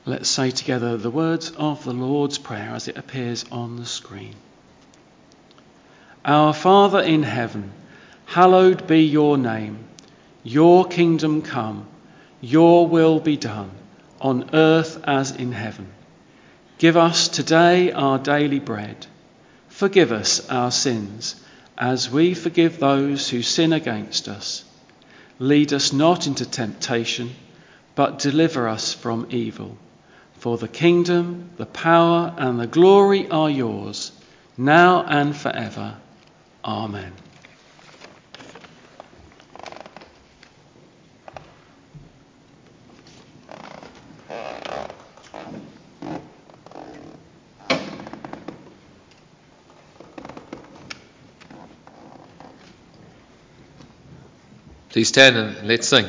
Let's say together the words of the Lord's Prayer as it appears on the screen. Our Father in heaven, hallowed be your name. Your kingdom come, your will be done, on earth as in heaven. Give us today our daily bread. Forgive us our sins, as we forgive those who sin against us. Lead us not into temptation, but deliver us from evil. For the kingdom, the power, and the glory are yours, now and forever. Amen. Please stand and let's sing.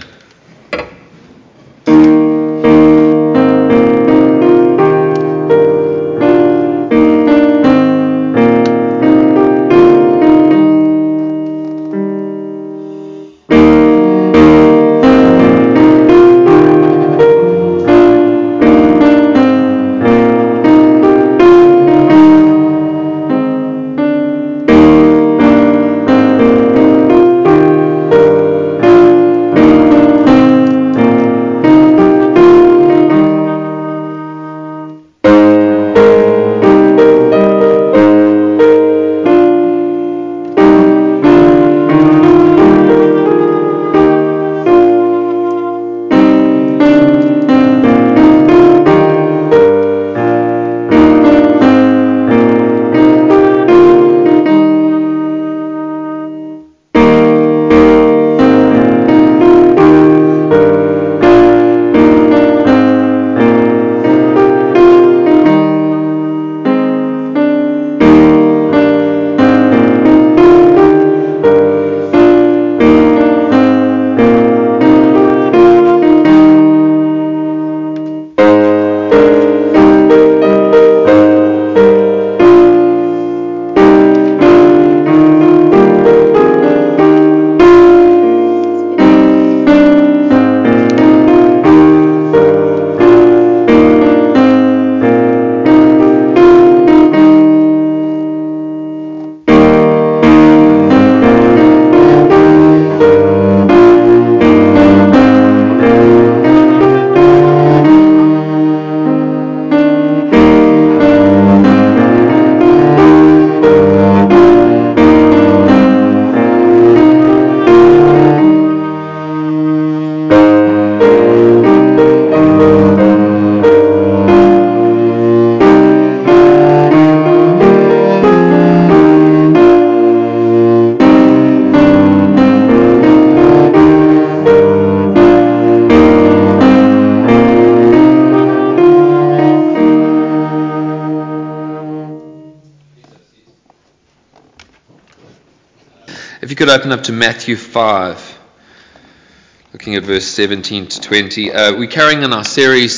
If you could open up to Matthew 5, looking at verse 17 to 20. We're carrying on our series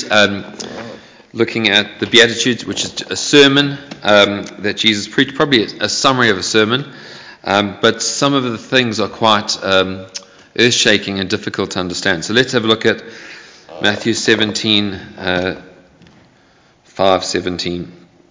looking at the Beatitudes, which is a sermon that Jesus preached, probably a summary of a sermon, but some of the things are quite earth-shaking and difficult to understand. So let's have a look at Matthew 17, 5:17.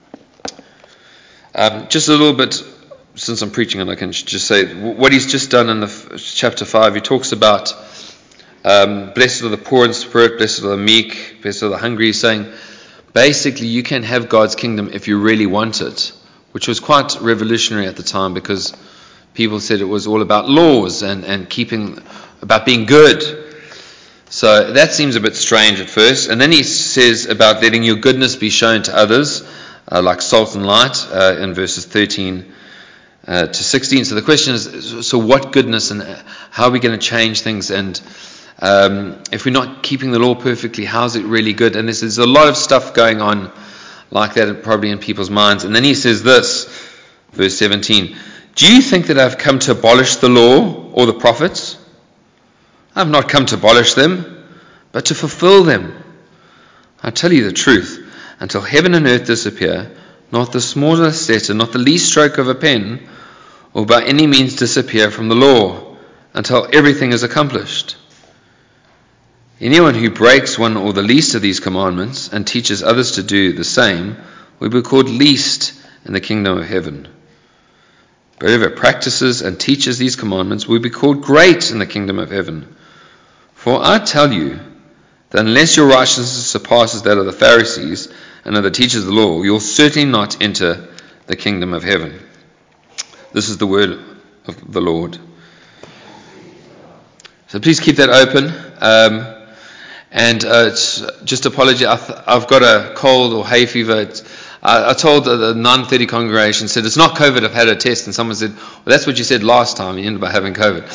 Just a little bit, since I'm preaching and I can just say what he's just done in the chapter 5. He talks about blessed are the poor in spirit, blessed are the meek, blessed are the hungry. He's saying basically you can have God's kingdom if you really want it, which was quite revolutionary at the time because people said it was all about laws and keeping, about being good. So that seems a bit strange at first. And then he says about letting your goodness be shown to others, like salt and light, in verses 13 to 16. So the question is, so what goodness and how are we going to change things? And if we're not keeping the law perfectly, how's it really good? And there's a lot of stuff going on like that probably in people's minds. And then he says this, verse 17, do you think that I've come to abolish the law or the prophets? I've not come to abolish them, but to fulfill them. I tell you the truth, until heaven and earth disappear, not the smallest letter, not the least stroke of a pen, will by any means disappear from the law, until everything is accomplished. Anyone who breaks one or the least of these commandments and teaches others to do the same will be called least in the kingdom of heaven. But whoever practices and teaches these commandments will be called great in the kingdom of heaven. For I tell you that unless your righteousness surpasses that of the Pharisees and of the teachers of the law, you'll certainly not enter the kingdom of heaven. This is the word of the Lord. So please keep that open. And just apology, I've got a cold or hay fever. I told the 9:30 congregation, said, it's not COVID, I've had a test. And someone said, well, that's what you said last time, you ended up having COVID.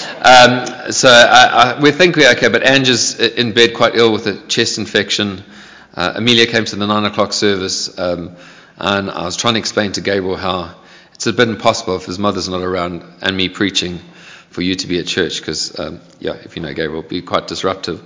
So we think we're okay, but Angie's in bed quite ill with a chest infection. Amelia came to the 9 o'clock service, and I was trying to explain to Gabriel how it's a bit impossible if his mother's not around and me preaching for you to be at church, because, if you know Gabriel, it'll be quite disruptive.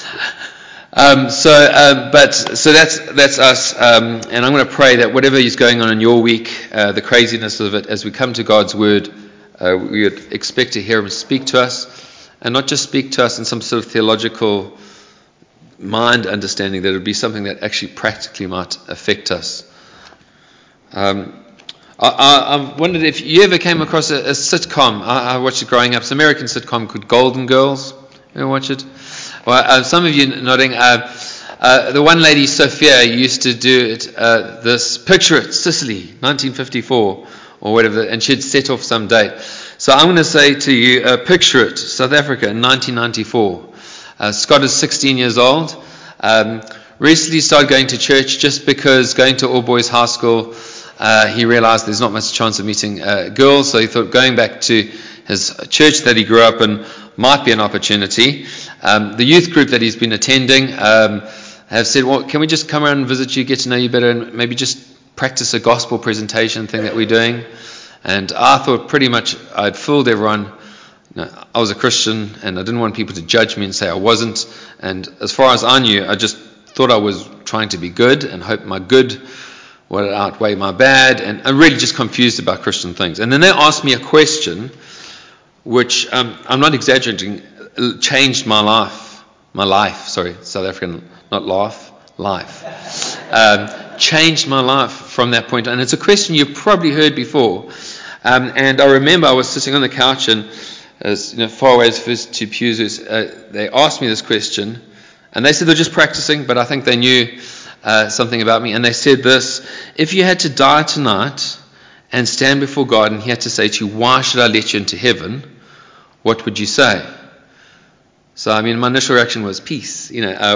So that's us, and I'm going to pray that whatever is going on in your week, the craziness of it, as we come to God's Word, we would expect to hear Him speak to us, and not just speak to us in some sort of theological mind understanding, that it would be something that actually practically might affect us. I wondered if you ever came across a sitcom. I watched it growing up. It's an American sitcom called Golden Girls. You ever watch it? Well, some of you nodding. The one lady, Sophia, used to do it. This picture it, Sicily, 1954 or whatever, and she'd set off some date. So I'm going to say to you, picture it, South Africa, in 1994. Scott is 16 years old. Recently started going to church just because going to all boys high school. He realized there's not much chance of meeting girls, so he thought going back to his church that he grew up in might be an opportunity. The youth group that he's been attending have said, well, can we just come around and visit you, get to know you better, and maybe just practice a gospel presentation thing that we're doing? And I thought pretty much I'd fooled everyone. I was a Christian, and I didn't want people to judge me and say I wasn't. And as far as I knew, I just thought I was trying to be good and hope my good would outweigh my bad, and I'm really just confused about Christian things. And then they asked me a question which, I'm not exaggerating, changed my life, South African, not laugh, life. Changed my life from that point on. And it's a question you've probably heard before. And I remember I was sitting on the couch, and as far away as first two pews, they asked me this question, and they said they're just practicing, but I think they knew something about me. And they said this: if you had to die tonight and stand before God, and He had to say to you, why should I let you into heaven, what would you say? So, I mean, my initial reaction was peace,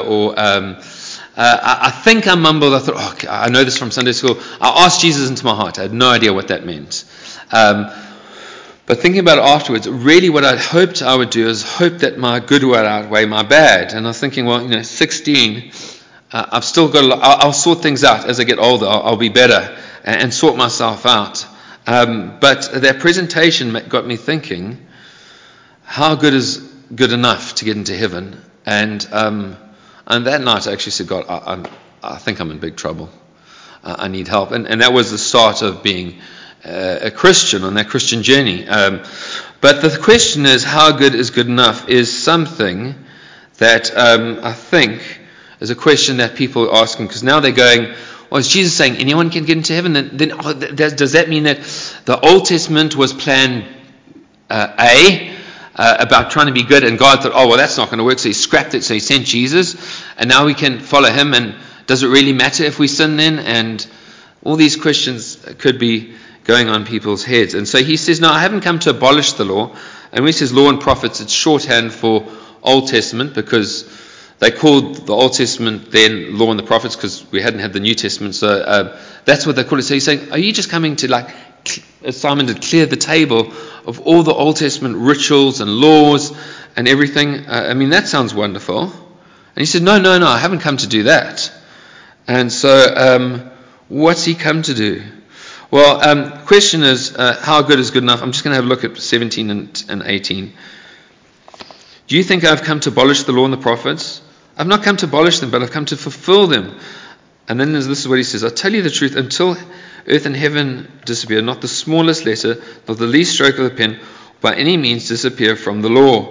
I think I mumbled. I thought, okay, I know this from Sunday school. I asked Jesus into my heart. I had no idea what that meant. But thinking about it afterwards, really what I hoped I would do is hope that my good would outweigh my bad. And I was thinking, 16, I've still got I'll sort things out as I get older. I'll be better and sort myself out. But that presentation got me thinking, how good is good enough to get into heaven? And that night I actually said, God, I think I'm in big trouble. I need help. And that was the start of being a Christian on that Christian journey. But the question is, how good is good enough, is something that I think is a question that people are asking, because now they're going, well, is Jesus saying anyone can get into heaven? Then does that mean that the Old Testament was plan A, about trying to be good, and God thought, oh, well, that's not going to work, so He scrapped it, so He sent Jesus, and now we can follow Him, and does it really matter if we sin then? And all these questions could be going on people's heads. And so He says, no, I haven't come to abolish the law. And when He says law and prophets, it's shorthand for Old Testament, because they called the Old Testament then law and the prophets, because we hadn't had the New Testament. So that's what they call it. So He's saying, are you just coming to, as Simon did, clear the table of all the Old Testament rituals and laws and everything? I mean, that sounds wonderful. And He said, no, I haven't come to do that. And so what's He come to do? Well, question is, how good is good enough? I'm just going to have a look at 17 and 18. Do you think I've come to abolish the law and the prophets? I've not come to abolish them, but I've come to fulfill them. And then this is what He says: I tell you the truth, until earth and heaven disappear, not the smallest letter, not the least stroke of the pen, by any means disappear from the law,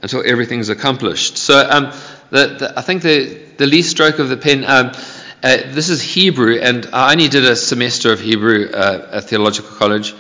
until everything's accomplished. So I think the least stroke of the pen, this is Hebrew, and I only did a semester of Hebrew at theological college.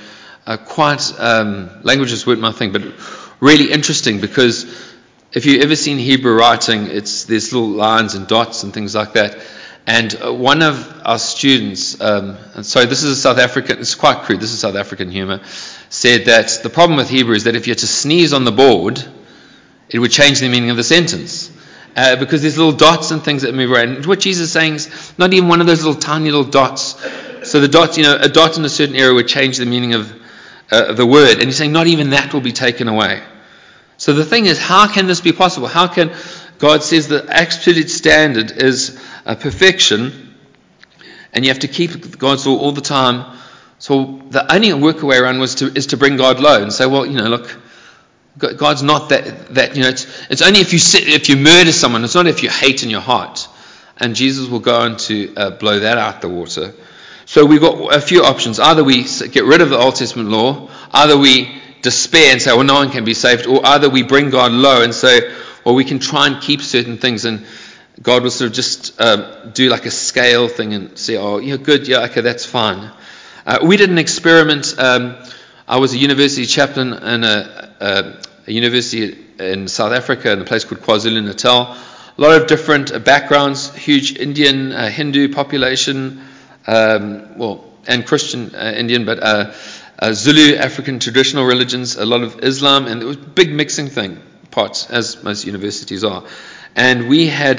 Languages weren't my thing, but really interesting, because if you've ever seen Hebrew writing, there's little lines and dots and things like that. And one of our students, this is a South African, it's quite crude, this is South African humor, said that the problem with Hebrew is that if you had to sneeze on the board, it would change the meaning of the sentence. Because there's little dots and things that move around. And what Jesus is saying is not even one of those little tiny little dots. So the dots, a dot in a certain area would change the meaning of the word. And he's saying not even that will be taken away. So the thing is, how can this be possible? How can God says the absolute standard is perfection, and you have to keep God's law all the time? So the only workaway around is to bring God low and say, well, look, God's not that it's only if you murder someone, it's not if you hate in your heart. And Jesus will go on to blow that out the water. So we've got a few options. Either we get rid of the Old Testament law, either we despair and say, well, no one can be saved, or either we bring God low and say, well, we can try and keep certain things, and God will sort of just do like a scale thing and say, oh, you're good, yeah, okay, that's fine. We did an experiment. I was a university chaplain in a university in South Africa in a place called KwaZulu-Natal. A lot of different backgrounds, huge Indian, Hindu population, and Christian Indian, but Zulu, African traditional religions, a lot of Islam, and it was a big mixing pot, as most universities are. And we had,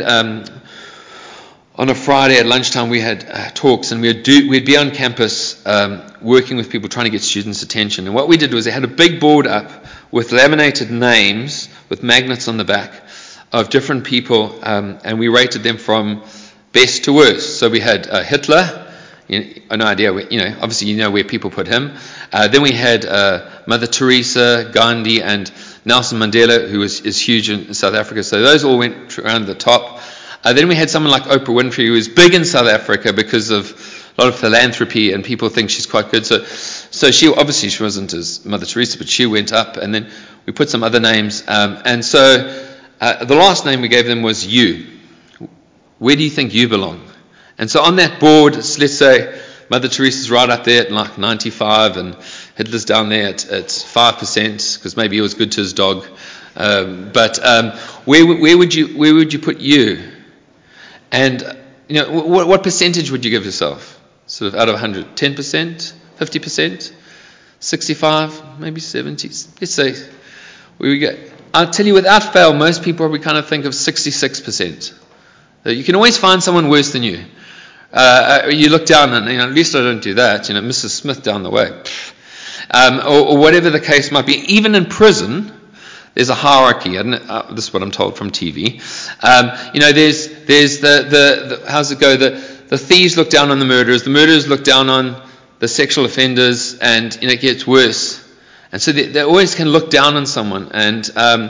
on a Friday at lunchtime, we had talks, and we'd be on campus working with people, trying to get students' attention. And what we did was they had a big board up with laminated names with magnets on the back of different people, and we rated them from best to worst. So we had Hitler. An idea, obviously where people put him. Then we had Mother Teresa, Gandhi, and Nelson Mandela, who is huge in South Africa. So those all went around the top. Then we had someone like Oprah Winfrey, who was big in South Africa because of a lot of philanthropy, and people think she's quite good. So she wasn't as Mother Teresa, but she went up. And then we put some other names. And so the last name we gave them was you. Where do you think you belong? And so on that board, let's say Mother Teresa's right up there at like 95, and Hitler's down there at 5%, because maybe he was good to his dog. But where would you put you? And what percentage would you give yourself? Sort of out of 100, 10%, 50%, 65, maybe 70. Let's say we get. I'll tell you, without fail, most people probably kind of think of 66%. You can always find someone worse than you. You look down and, at least I don't do that. Mrs. Smith down the way. Or whatever the case might be. Even in prison, there's a hierarchy. This is what I'm told from TV. There's the how's it go? The thieves look down on the murderers look down on the sexual offenders, and it gets worse. And so they always can look down on someone and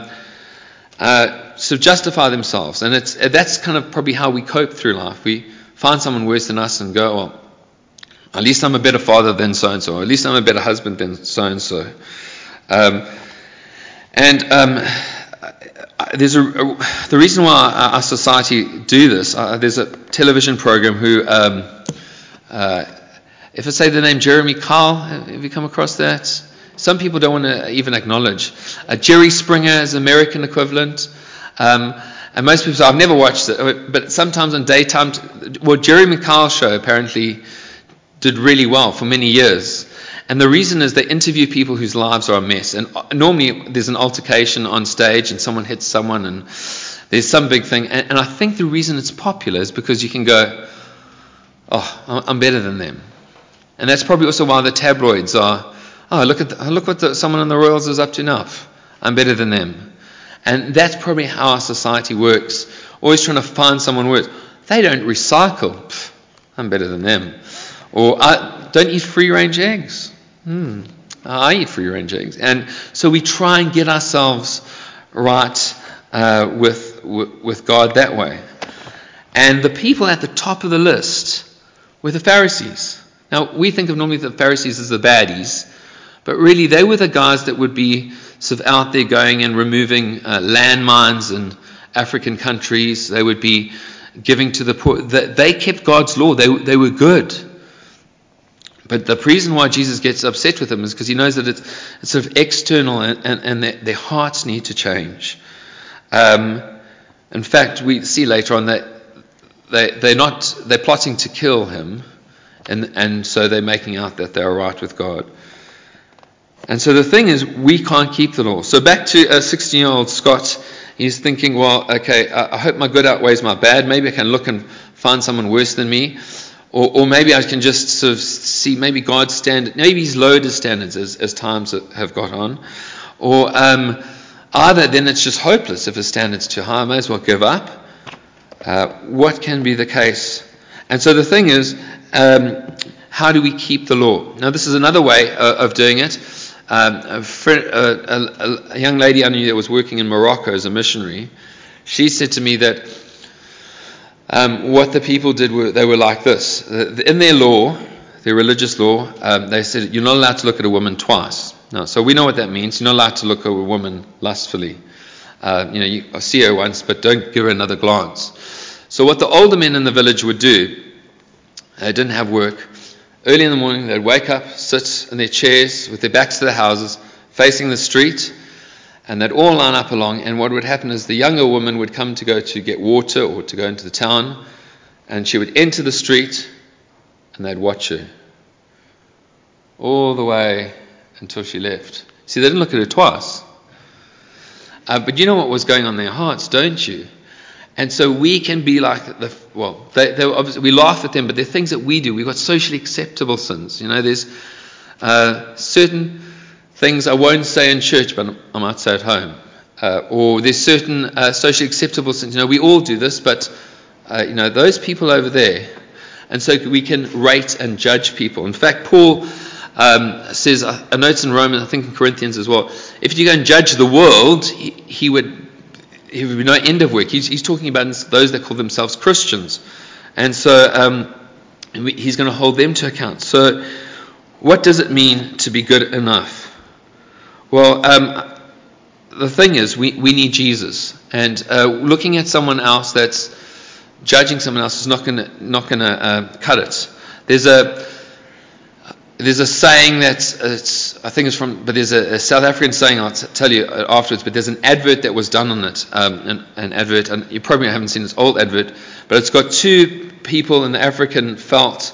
sort of justify themselves. And that's kind of probably how we cope through life. We find someone worse than us and go, well, at least I'm a better father than so-and-so, or at least I'm a better husband than so-and-so. There's the reason why our society do this, there's a television program who, if I say the name Jeremy Kyle, have you come across that? Some people don't want to even acknowledge. Jerry Springer is American equivalent. And most people say, I've never watched it, but sometimes on daytime, Jeremy Kyle's show apparently did really well for many years. And the reason is they interview people whose lives are a mess. And normally there's an altercation on stage and someone hits someone and there's some big thing. And I think the reason it's popular is because you can go, oh, I'm better than them. And that's probably also why the tabloids are, look what someone in the Royals is up to now. I'm better than them. And that's probably how our society works. Always trying to find someone worse. They don't recycle. I'm better than them. Or don't eat free-range eggs. I eat free-range eggs. And so we try and get ourselves right with God that way. And the people at the top of the list were the Pharisees. Now, we think of normally the Pharisees as the baddies. But really, they were the guys that would be sort of out there going and removing landmines in African countries. They would be giving to the poor. They kept God's law. They were good. But the reason why Jesus gets upset with them is because he knows that it's sort of external and their hearts need to change. In fact, we see later on that they're plotting to kill him, and so they're making out that they're right with God. And so the thing is, we can't keep the law. So back to a 16-year-old Scott, he's thinking, well, okay, I hope my good outweighs my bad. Maybe I can look and find someone worse than me. Or maybe I can just sort of see maybe God's standard, maybe he's lowered his standards as times have got on. Or either then it's just hopeless if his standard's too high, I may as well give up. What can be the case? And so the thing is, how do we keep the law? Now this is another way of doing it. A young lady I knew that was working in Morocco as a missionary, she said to me that what the people did they were like this. In their law, their religious law, they said you're not allowed to look at a woman twice. No, so we know what that means. You're not allowed to look at a woman lustfully. You see her once, but don't give her another glance. So what the older men in the village would do, they didn't have work. Early in the morning, they'd wake up, sit in their chairs with their backs to the houses, facing the street, and they'd all line up along. And what would happen is the younger woman would come to go to get water or to go into the town, and she would enter the street, and they'd watch her all the way until she left. See, they didn't look at her twice. But you know what was going on in their hearts, don't you? And so we can be like they obviously, we laugh at them, but they're things that we do. We've got socially acceptable sins. There's certain things I won't say in church, but I might say at home. Or there's certain socially acceptable sins. We all do this, but those people over there. And so we can rate and judge people. In fact, Paul says, I know it's in Romans, I think in Corinthians as well, if you go and judge the world, he would be no end of work. He's talking about those that call themselves Christians. And so he's going to hold them to account. So what does it mean to be good enough? Well, the thing is, we need Jesus. And looking at someone else that's judging someone else is not going to cut it. There's a saying I think it's from, but there's a South African saying, I'll tell you afterwards, but there's an advert that was done on it, an advert, and you probably haven't seen this old advert, but it's got two people in the African felt,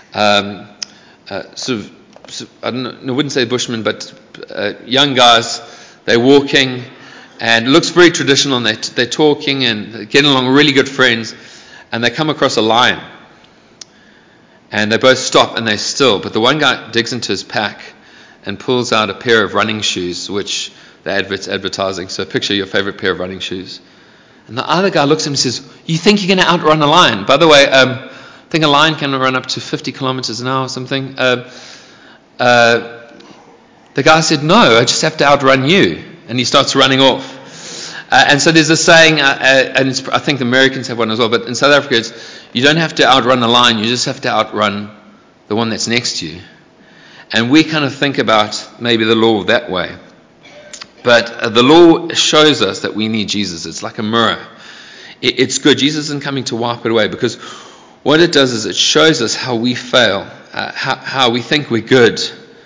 sort of, I wouldn't say bushmen, but young guys, they're walking, and it looks very traditional, and they're talking and getting along, really good friends, and they come across a lion. And they both stop and they're still. But the one guy digs into his pack and pulls out a pair of running shoes, which the advert's advertising. So picture your favorite pair of running shoes. And the other guy looks at him and says, you think you're going to outrun a lion? By the way, I think a lion can run up to 50 kilometers an hour or something. The guy said, no, I just have to outrun you. And he starts running off. And so there's a saying, and I think the Americans have one as well, but in South Africa it's, you don't have to outrun the lion, you just have to outrun the one that's next to you. And we kind of think about maybe the law that way. But the law shows us that we need Jesus. It's like a mirror. It's good. Jesus isn't coming to wipe it away, because what it does is it shows us how we fail, how we think we're good.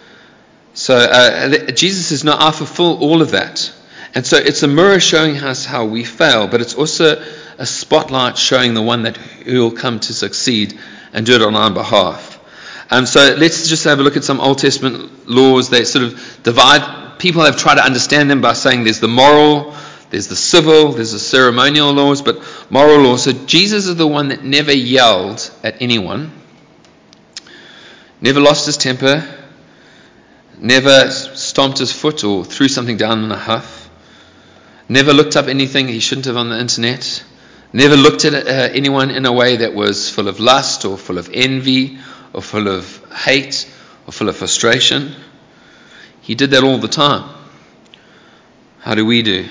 So Jesus is not, I fulfill all of that. And so it's a mirror showing us how we fail, but it's also a spotlight showing the one who will come to succeed and do it on our behalf. So let's just have a look at some Old Testament laws. They sort of divide. People have tried to understand them by saying there's the moral, there's the civil, there's the ceremonial laws, but moral laws. So Jesus is the one that never yelled at anyone, never lost his temper, never stomped his foot or threw something down in a huff, never looked up anything he shouldn't have on the internet, never looked at anyone in a way that was full of lust or full of envy or full of hate or full of frustration. He did that all the time. How do we do?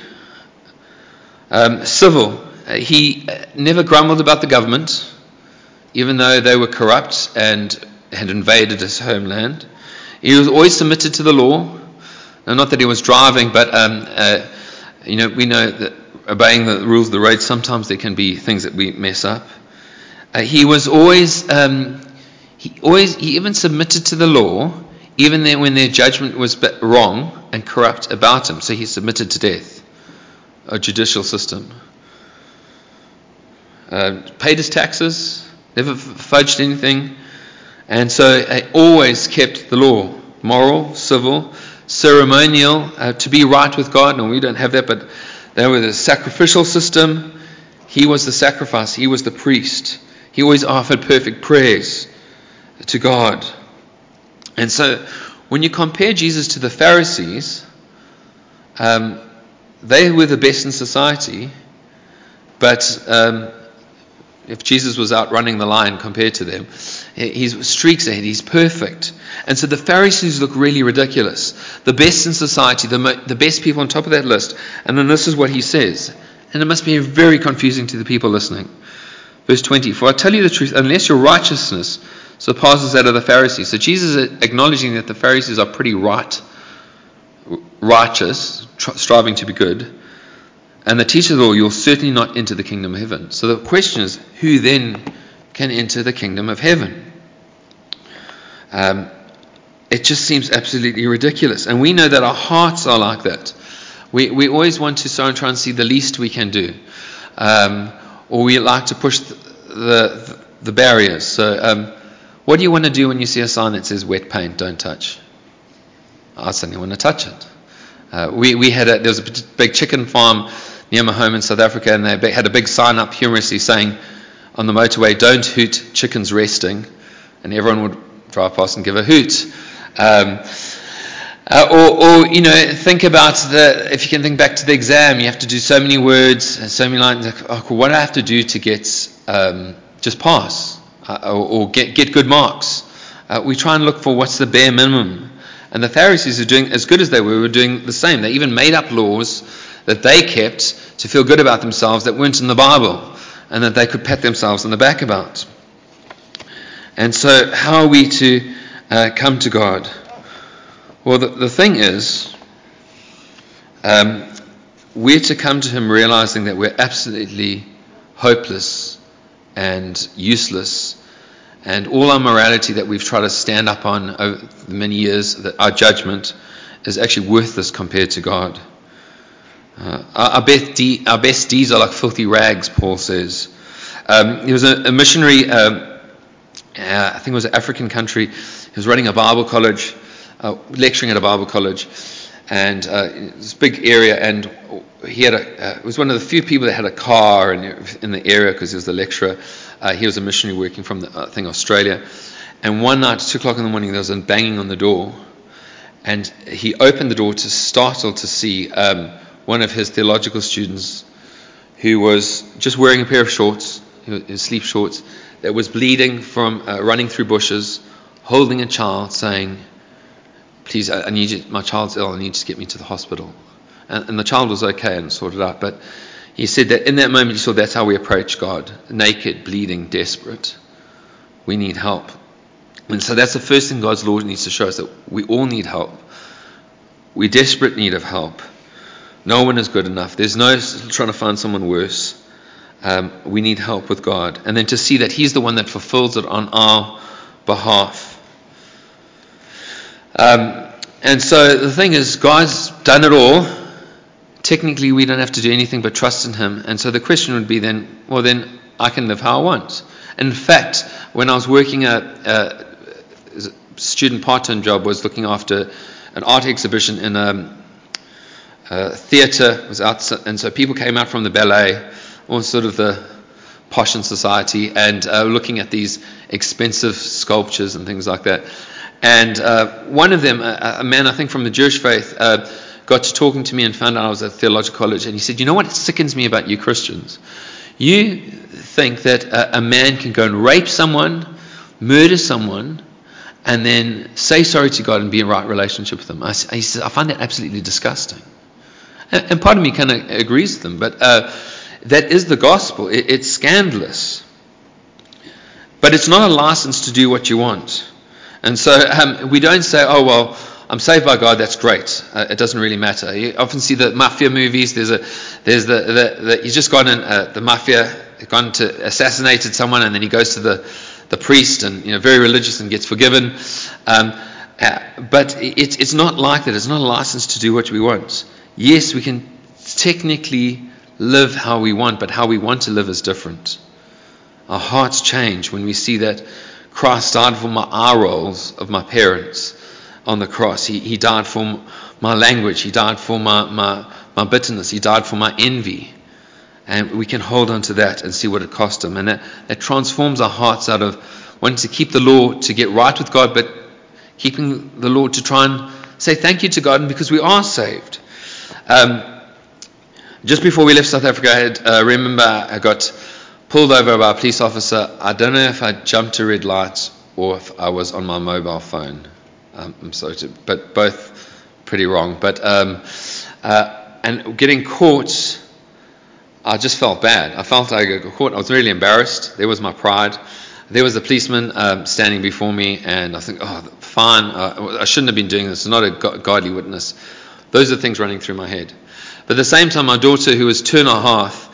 Civil. He never grumbled about the government, even though they were corrupt and had invaded his homeland. He was always submitted to the law. Now, not that he was driving, but we know that obeying the rules of the road, sometimes there can be things that we mess up. He was always, he even submitted to the law, even then when their judgment was wrong and corrupt about him. So he submitted to death, a judicial system. Paid his taxes, never fudged anything, and so always kept the law, moral, civil, ceremonial, to be right with God. No, we don't have that, but there was a sacrificial system. He was the sacrifice. He was the priest. He always offered perfect prayers to God. And so when you compare Jesus to the Pharisees, they were the best in society, but if Jesus was outrunning the lion compared to them, he's streaks ahead, he's perfect. And so the Pharisees look really ridiculous. The best in society, the best people on top of that list. And then this is what he says. And it must be very confusing to the people listening. Verse 20, for I tell you the truth, unless your righteousness surpasses that of the Pharisees. So Jesus is acknowledging that the Pharisees are pretty righteous, striving to be good. And the teacher of the law, you'll certainly not enter the kingdom of heaven. So the question is, who then can enter the kingdom of heaven? It just seems absolutely ridiculous. And we know that our hearts are like that. We always want to try and see the least we can do. Or we like to push the barriers. So what do you want to do when you see a sign that says wet paint, don't touch? I suddenly want to touch it. There was a big chicken farm near my home in South Africa, and they had a big sign up humorously saying on the motorway, don't hoot, chickens resting. And everyone would drive past and give a hoot. Think about if you can think back to the exam, you have to do so many words, so many lines. What do I have to do to get just pass or get good marks? We try and look for what's the bare minimum. And the Pharisees are doing, as good as they were doing the same. They even made up laws that they kept to feel good about themselves that weren't in the Bible and that they could pat themselves on the back about. And so how are we to come to God? Well, the thing is, we're to come to Him realizing that we're absolutely hopeless and useless, and all our morality that we've tried to stand up on over the many years, that our judgment is actually worthless compared to God. Our best deeds are like filthy rags, Paul says. There was a missionary, I think it was an African country, he was running a Bible college, lecturing at a Bible college, and this big area, and he had it was one of the few people that had a car in the area because he was the lecturer. He was a missionary working from Australia, and one night at 2:00 in the morning there was a banging on the door, and he opened the door to startle to see one of his theological students who was just wearing a pair of shorts, his sleeve shorts, that was bleeding from running through bushes, holding a child, saying, please, I need you, my child's ill, I need you to get me to the hospital. And the child was okay and sorted out, but he said that in that moment he saw that's how we approach God, naked, bleeding, desperate. We need help. And so that's the first thing God's law needs to show us, that we all need help. We're desperate need of help. No one is good enough. There's no trying to find someone worse. We need help with God. And then to see that He's the one that fulfills it on our behalf. And so the thing is, God's done it all. Technically, we don't have to do anything but trust in Him. And so the question would be then, well, then I can live how I want. In fact, when I was working a student part-time job, was looking after an art exhibition in a theatre was out, and so people came out from the ballet, or sort of the posh in society, and looking at these expensive sculptures and things like that. And one of them, a man I think from the Jewish faith, got to talking to me and found out I was at theological college, and he said, you know what sickens me about you Christians? You think that a man can go and rape someone, murder someone, and then say sorry to God and be in right relationship with Him. He said, I find that absolutely disgusting. And part of me kind of agrees with them, but that is the gospel. It's scandalous. But it's not a license to do what you want. And so we don't say, oh, well, I'm saved by God, that's great. It doesn't really matter. You often see the mafia movies. He's just gone and the mafia gone to assassinated someone, and then he goes to the priest and very religious and gets forgiven. But it's not like that. It's not a license to do what we want. Yes, we can technically live how we want, but how we want to live is different. Our hearts change when we see that Christ died for my eye rolls of my parents on the cross. He died for my language. He died for my bitterness. He died for my envy. And we can hold on to that and see what it cost him. And that transforms our hearts out of wanting to keep the law to get right with God, but keeping the law to try and say thank you to God because we are saved. Just before we left South Africa, I remember I got pulled over by a police officer. I don't know if I jumped a red light or if I was on my mobile phone. I'm sorry, but both pretty wrong. But and getting caught, I just felt bad. I felt like I got caught. I was really embarrassed. There was my pride. There was a policeman standing before me, and I think, oh, fine. I shouldn't have been doing this. It's not a godly witness. Those are things running through my head. But at the same time, my daughter, who was 2.5,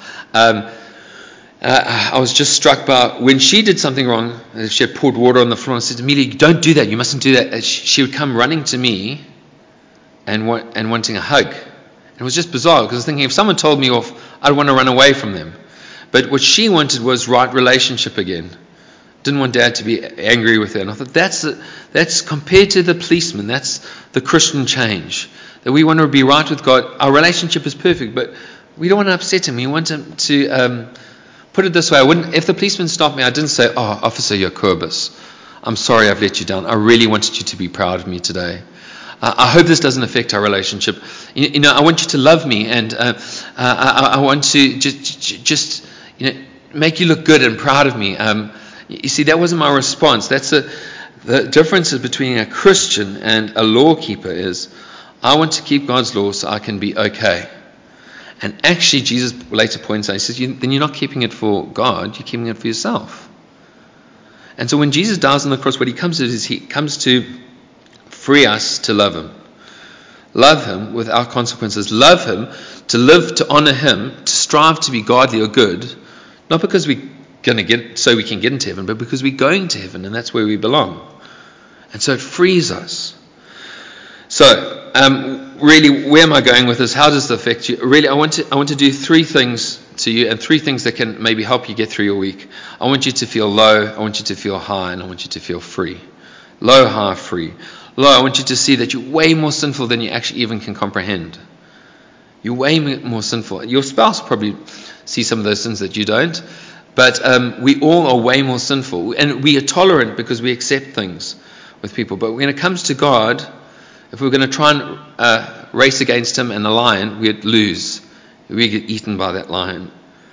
I was just struck by when she did something wrong. She had poured water on the floor, and I said, Amelia, don't do that. You mustn't do that. She would come running to me and wanting a hug. And it was just bizarre because I was thinking, if someone told me off, I'd want to run away from them. But what she wanted was right relationship again. Didn't want Dad to be angry with her. And I thought, that's compared to the policeman, that's the Christian change. That we want to be right with God. Our relationship is perfect, but we don't want to upset him. We want him to, put it this way, if the policeman stopped me, I didn't say, oh, officer, you're Corbus. I'm sorry I've let you down. I really wanted you to be proud of me today. I hope this doesn't affect our relationship. I want you to love me, and I want to just make you look good and proud of me. You see, that wasn't my response. That's the difference between a Christian and a law keeper is I want to keep God's law so I can be okay. And actually, Jesus later points out, he says, then you're not keeping it for God, you're keeping it for yourself. And so when Jesus dies on the cross, what he comes to is he comes to free us to love him. Love him without consequences. Love him, to live to honor him, to strive to be godly or good, not because we're going to get so we can get into heaven, but because we're going to heaven, and that's where we belong. And so it frees us. So, really, where am I going with this? How does it affect you? Really, I want to do 3 things to you, and 3 things that can maybe help you get through your week. I want you to feel low, I want you to feel high, and I want you to feel free. Low, high, free. Low, I want you to see that you're way more sinful than you actually even can comprehend. You're way more sinful. Your spouse probably sees some of those sins that you don't, but we all are way more sinful. And we are tolerant because we accept things with people. But when it comes to God, if we're going to try and race against him and a lion, we'd lose. We get eaten by that lion.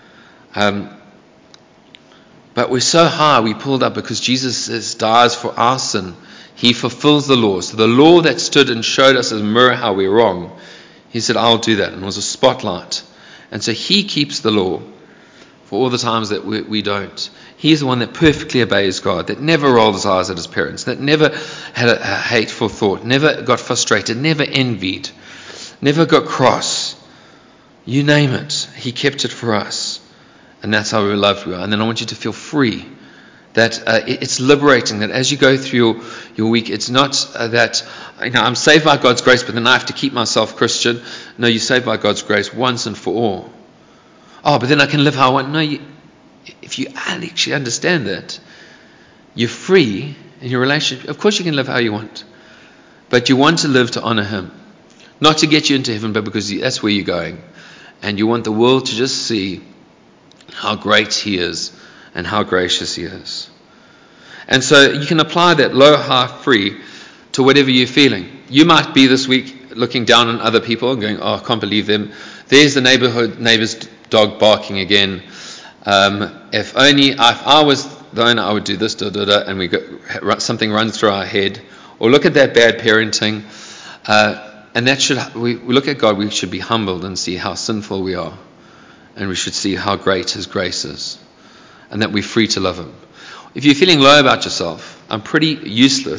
But we're so high, we pulled up because Jesus dies for our sin. He fulfills the law. So the law that stood and showed us as a mirror how we're wrong, he said, I'll do that. And it was a spotlight. And so he keeps the law for all the times that we don't. He's the one that perfectly obeys God, that never rolled his eyes at his parents, that never had a hateful thought, never got frustrated, never envied, never got cross. You name it. He kept it for us. And that's how loved we are. And then I want you to feel free. That it's liberating, that as you go through your week, it's not that I'm saved by God's grace, but then I have to keep myself Christian. No, you're saved by God's grace once and for all. Oh, but then I can live how I want. No, if you actually understand that, you're free in your relationship. Of course you can live how you want, but you want to live to honor him. Not to get you into heaven, but because that's where you're going. And you want the world to just see how great he is and how gracious he is. And so you can apply that low, high, free to whatever you're feeling. You might be this week looking down on other people and going, oh, I can't believe them. There's the neighbor's dog barking again. If I was the owner, I would do this, and something runs through our head. Or look at that bad parenting. And that we look at God, we should be humbled and see how sinful we are. And we should see how great his grace is. And that we're free to love him. If you're feeling low about yourself, I'm pretty useless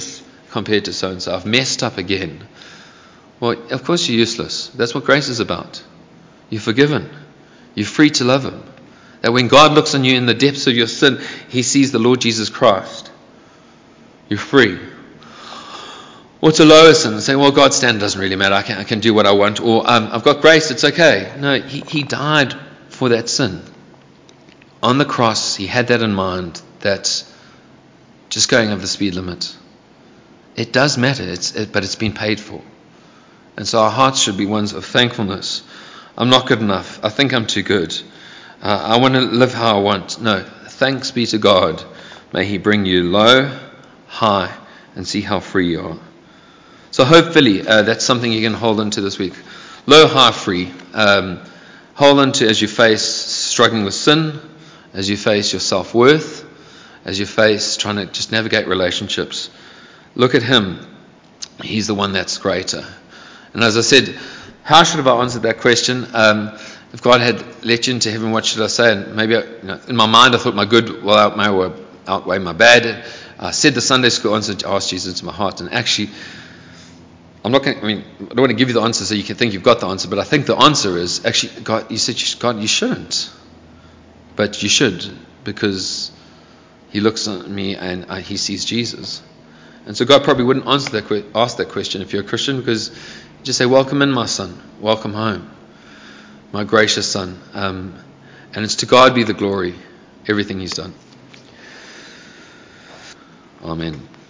compared to so-and-so. I've messed up again. Well, of course you're useless. That's what grace is about. You're forgiven. You're free to love him. That when God looks on you in the depths of your sin, he sees the Lord Jesus Christ. You're free. Or to lower sin and say, well, God's standard doesn't really matter. I can do what I want. Or I've got grace, it's okay. No, he died for that sin. On the cross, he had that in mind, that just going over the speed limit. It does matter, but it's been paid for. And so our hearts should be ones of thankfulness. I'm not good enough. I think I'm too good. I want to live how I want. No, thanks be to God. May he bring you low, high, and see how free you are. So hopefully that's something you can hold on to this week. Low, high, free. Hold on to as you face struggling with sin, as you face your self-worth, as you face trying to just navigate relationships. Look at him. He's the one that's greater. And as I said, how should have I answered that question? If God had let you into heaven, what should I say? And maybe in my mind I thought my good will outweigh my bad. I said the Sunday school answer to ask Jesus into my heart. And actually, I don't want to give you the answer so you can think you've got the answer, but I think the answer is actually, God, you said, God, you shouldn't. But you should, because he looks at me and he sees Jesus. And so God probably wouldn't ask that question if you're a Christian, because you just say, welcome in, my son. Welcome home, my gracious son. And it's to God be the glory, everything he's done. Amen.